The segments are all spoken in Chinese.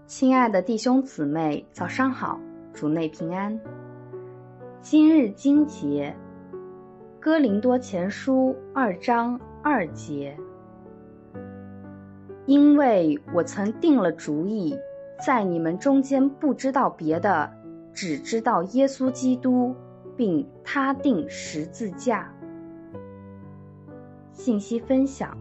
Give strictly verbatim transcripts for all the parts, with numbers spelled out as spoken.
亲爱的弟兄姊妹，早上好，主内平安。今日经节，哥林多前书二章二节。因为我曾定了主意，在你们中间不知道别的，只知道耶稣基督，并他定十字架。信息分享：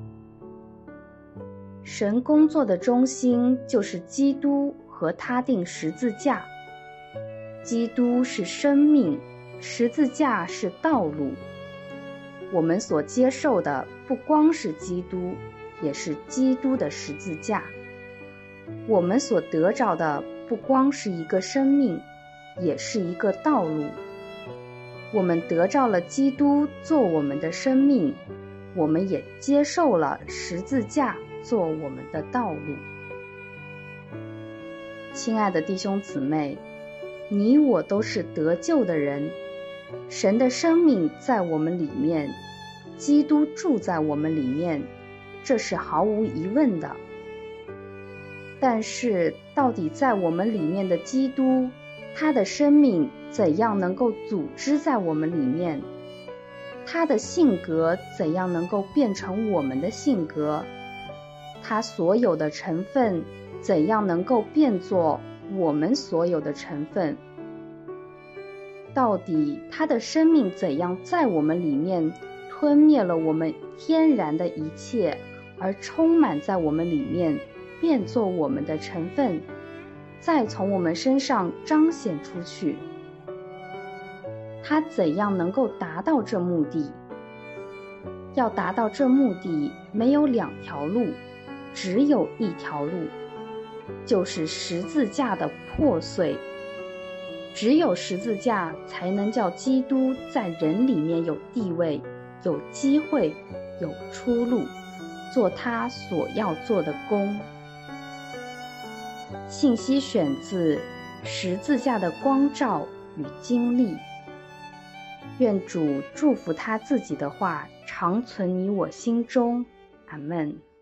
神工作的中心就是基督和他定十字架。基督是生命，十字架是道路。我们所接受的不光是基督，也是基督的十字架。我们所得着的不光是一个生命，也是一个道路。我们得着了基督做我们的生命，我们也接受了十字架做我们的道路。亲爱的弟兄姊妹，你我都是得救的人，神的生命在我们里面，基督住在我们里面，这是毫无疑问的。但是到底在我们里面的基督，他的生命怎样能够组织在我们里面？他的性格怎样能够变成我们的性格？他所有的成分怎样能够变作我们所有的成分？到底他的生命怎样在我们里面吞灭了我们天然的一切，而充满在我们里面，变作我们的成分，再从我们身上彰显出去？他怎样能够达到这目的？要达到这目的，没有两条路，只有一条路，就是十字架的破碎。只有十字架才能叫基督在人里面有地位，有机会，有出路，做他所要做的工。信息选自《十字架的光照与经历》。愿主祝福他自己的话常存你我心中，阿们。